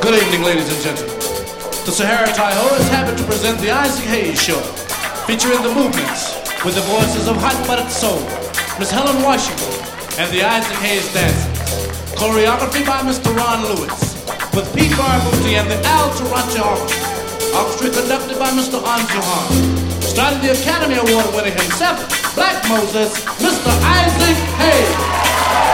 Good evening, ladies and gentlemen. The Sahara Hi-Ho is happy to present the Isaac Hayes Show, featuring the movements with the voices of Hot Buttered Soul, Miss Helen Washington, and the Isaac Hayes Dancers. Choreography by Mr. Ron Lewis, with Pete Barbuti and the Al Taranci Orchestra. Orchestra conducted by Mr. Anju Han. Starting the Academy Award winner himself, Black Moses, Mr. Isaac Hayes.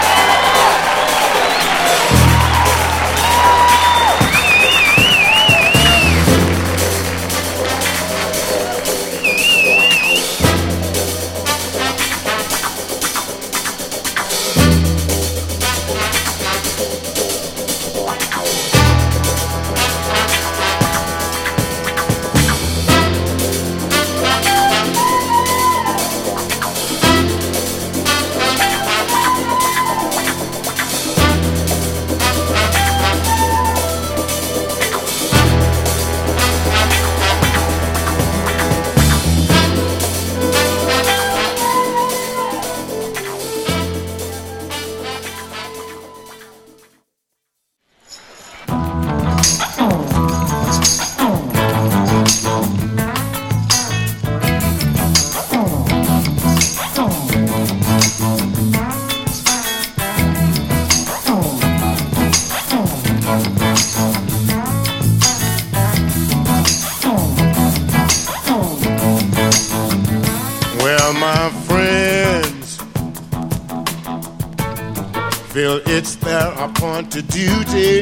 It's their appointed duty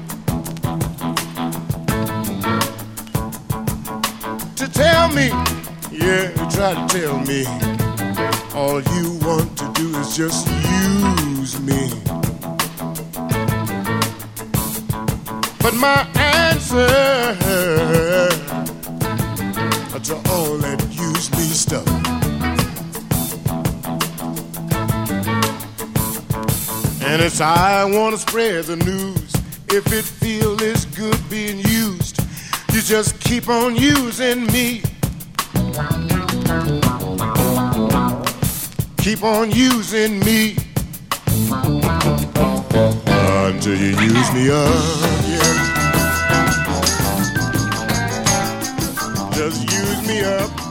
to tell me, yeah, try to tell me. All you want to do is just use me. But my answer to all that use me stuff, and it's I want to spread the news. If it feels it's good being used, you just keep on using me. Keep on using me until you use me up, yeah. Just use me up.